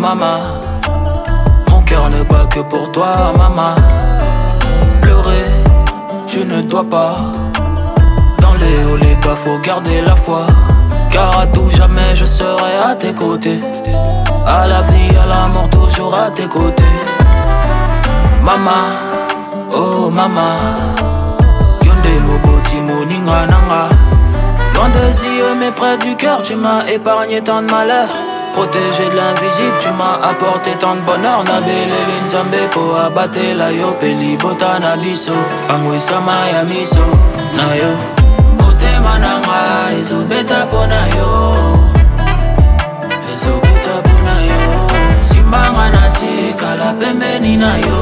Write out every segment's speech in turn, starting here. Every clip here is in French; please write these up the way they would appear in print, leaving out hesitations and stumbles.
maman. Mon cœur ne bat que pour toi, maman. Pleurer, tu ne dois pas. Dans les hauts, les bas, faut garder la foi. Car à tout jamais je serai à tes côtés. À la vie, à la mort, toujours à tes côtés. Maman, oh maman. Yonde moboti moninga nanga. Loin des yeux mais près du cœur, tu m'as épargné tant de malheur. Protégé de l'invisible, tu m'as apporté tant de bonheur. Nabele linzambe po abate la yo peli bota na biso. Pangwe sama ya miso na yo. Bote mananga ezo beta pona yo. Ezo beta pona yo. Simbanga na tika la pembeni na yo.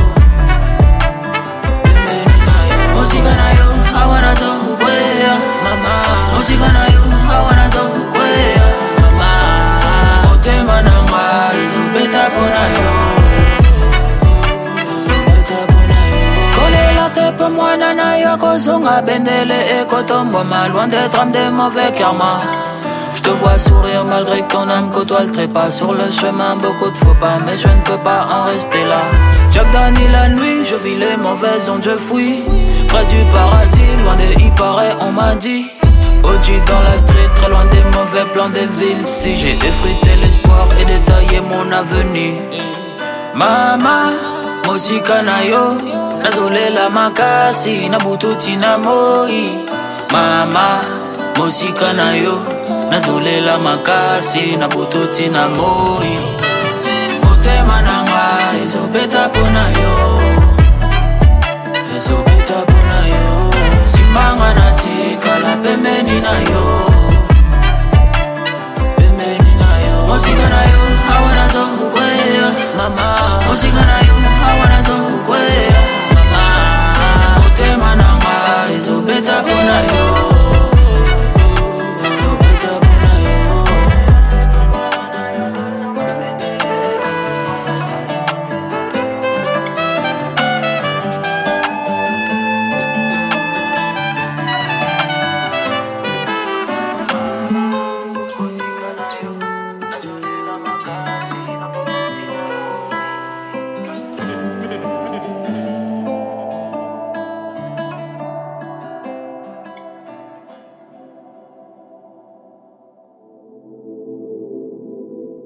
Pembeni na yo. Musika na yo, I wanna zo kwea mama. Musika na yo, I wanna zo kwea mama. Bote mananga ezo beta pona yo. Ezo beta pona yo. Kolela tepe mwana na yo kozonga bendele e kotombo mal. Loin d'être âme des mauvais karma. Je te vois sourire malgré que ton âme côtoie le trépas. Sur le chemin beaucoup de faux pas, mais je ne peux pas en rester là. Jack Dani la nuit, je vis les mauvaises ondes, je fuis. Près du paradis, loin des y paraît, on m'a dit. OG dans la street, très loin des mauvais plans des villes. Si j'ai effrité l'espoir et détaillé mon avenir. Mama, musika na yo. Nazolela makasi, nabututi na moi. Mama, musika na yo. Nazolela makasi, nabututi na moi. Motema nanga, ezo beta pona yo. Ezo beta pona yo. Simbanga na tika la pembeni na yo. Pembeni na yo. Musika na yo, I wanna zo kwea mama. Musika na yo, I wanna zo kwea mama. Motema nanga, ezo beta pona yo.